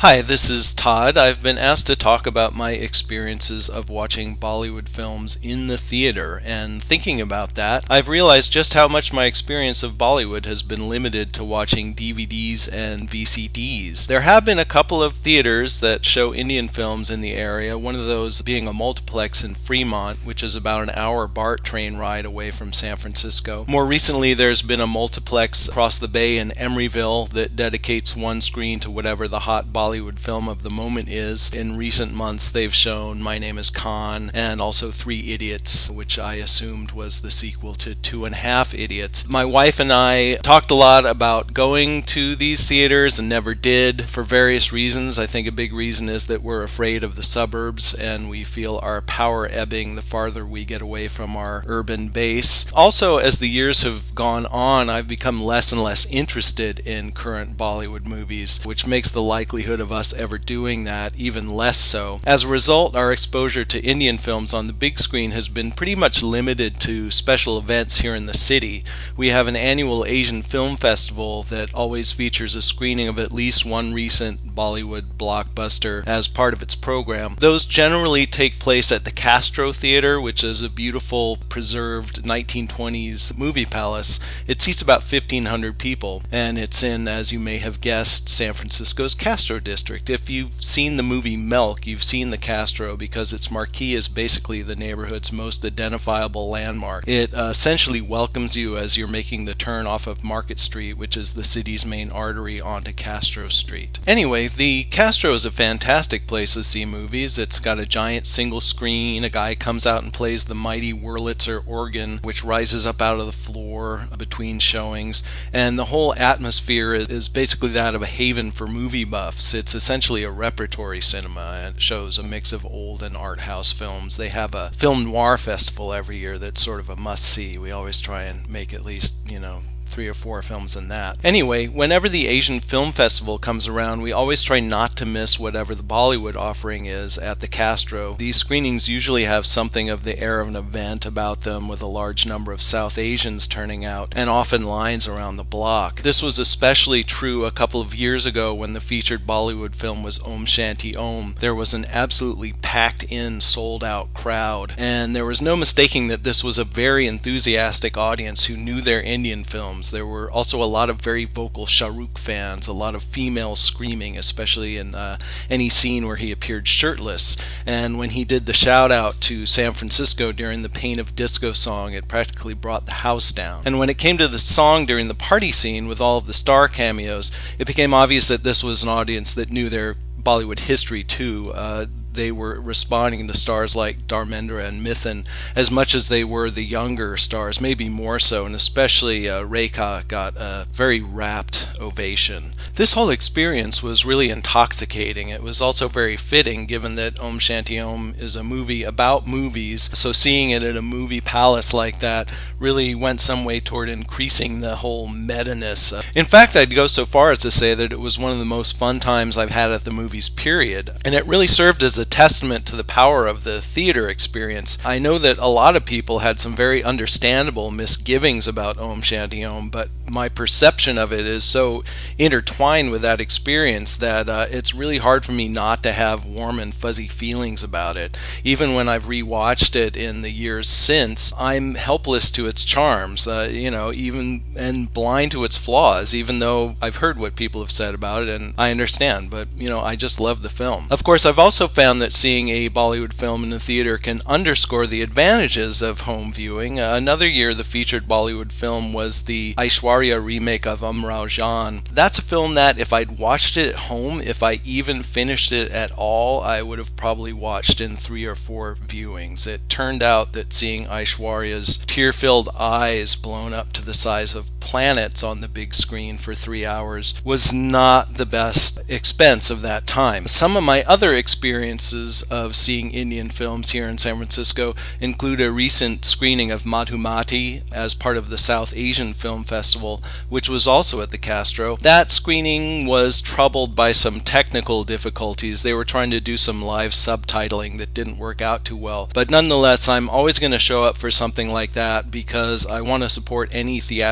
Hi, this is Todd. I've been asked to talk about my experiences of watching Bollywood films in the theater, and thinking about that, I've realized just how much my experience of Bollywood has been limited to watching DVDs and VCDs. There have been a couple of theaters that show Indian films in the area, one of those being a multiplex in Fremont, which is about an hour BART train ride away from San Francisco. More recently, there's been a multiplex across the bay in Emeryville that dedicates one screen to whatever the hot Bollywood film of the moment is. In recent months, they've shown My Name is Khan and also Three Idiots, which I assumed was the sequel to Two and a Half Idiots. My wife and I talked a lot about going to these theaters and never did for various reasons. I think a big reason is that we're afraid of the suburbs and we feel our power ebbing the farther we get away from our urban base. Also, as the years have gone on, I've become less and less interested in current Bollywood movies, which makes the likelihood of us ever doing that even less so. As a result, our exposure to Indian films on the big screen has been pretty much limited to special events here in the city. We have an annual Asian Film Festival that always features a screening of at least one recent Bollywood blockbuster as part of its program. Those generally take place at the Castro Theater, which is a beautiful, preserved 1920s movie palace. It seats about 1,500 people, and it's in, as you may have guessed, San Francisco's Castro district. If you've seen the movie Milk, you've seen the Castro because its marquee is basically the neighborhood's most identifiable landmark. It essentially welcomes you as you're making the turn off of Market Street, which is the city's main artery, onto Castro Street. Anyway, the Castro is a fantastic place to see movies. It's got a giant single screen. A guy comes out and plays the mighty Wurlitzer organ, which rises up out of the floor between showings, and the whole atmosphere is basically that of a haven for movie buffs. It's essentially a repertory cinema, and it shows a mix of old and art house films. They have a film noir festival every year that's sort of a must-see. We always try and make at least, 3 or 4 films in that. Anyway, whenever the Asian Film Festival comes around, we always try not to miss whatever the Bollywood offering is at the Castro. These screenings usually have something of the air of an event about them, with a large number of South Asians turning out, and often lines around the block. This was especially true a couple of years ago when the featured Bollywood film was Om Shanti Om. There was an absolutely packed-in, sold-out crowd, and there was no mistaking that this was a very enthusiastic audience who knew their Indian films. There were also a lot of very vocal Shah Rukh fans, a lot of females screaming, especially in any scene where he appeared shirtless. And when he did the shout out to San Francisco during the Pain of Disco song, it practically brought the house down. And when it came to the song during the party scene with all of the star cameos, it became obvious that this was an audience that knew their Bollywood history too. They were responding to stars like Dharmendra and Mithun as much as they were the younger stars, maybe more so, and especially Rekha got a very rapt ovation. This whole experience was really intoxicating. It was also very fitting given that Om Shanti Om is a movie about movies, so seeing it at a movie palace like that really went some way toward increasing the whole meta-ness. In fact, I'd go so far as to say that it was one of the most fun times I've had at the movies, period, and it really served as a testament to the power of the theater experience. I know that a lot of people had some very understandable misgivings about Om Shanti Om, but my perception of it is so intertwined with that experience that it's really hard for me not to have warm and fuzzy feelings about it. Even when I've rewatched it in the years since, I'm helpless to its charms, even and blind to its flaws, even though I've heard what people have said about it and I understand, but I just love the film. Of course, I've also found that seeing a Bollywood film in the theater can underscore the advantages of home viewing. Another year, the featured Bollywood film was the Aishwarya remake of Umrao Jaan. That's a film that if I'd watched it at home, if I even finished it at all, I would have probably watched in 3 or 4 viewings. It turned out that seeing Aishwarya's tear-filled eyes blown up to the size of planets on the big screen for 3 hours was not the best expense of that time. Some of my other experiences of seeing Indian films here in San Francisco include a recent screening of Madhumati as part of the South Asian Film Festival, which was also at the Castro. That screening was troubled by some technical difficulties. They were trying to do some live subtitling that didn't work out too well. But nonetheless, I'm always going to show up for something like that because I want to support any theatrical screening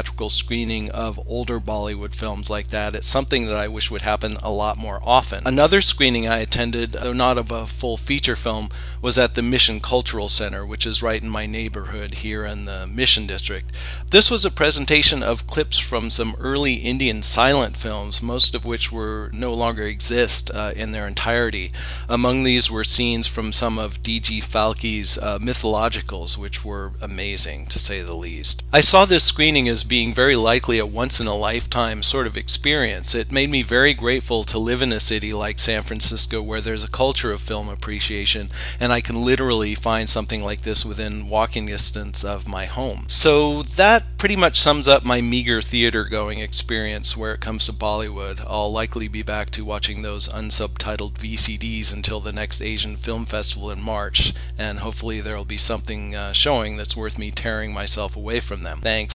screening of older Bollywood films like that. It's something that I wish would happen a lot more often. Another screening I attended, though not of a full feature film, was at the Mission Cultural Center, which is right in my neighborhood here in the Mission District. This was a presentation of clips from some early Indian silent films, most of which no longer exist in their entirety. Among these were scenes from some of D.G. Falke's mythologicals, which were amazing, to say the least. I saw this screening as being very likely a once-in-a-lifetime sort of experience. It made me very grateful to live in a city like San Francisco where there's a culture of film appreciation, and I can literally find something like this within walking distance of my home. So that pretty much sums up my meager theater-going experience where it comes to Bollywood. I'll likely be back to watching those unsubtitled VCDs until the next Asian Film Festival in March, and hopefully there'll be something showing that's worth me tearing myself away from them. Thanks.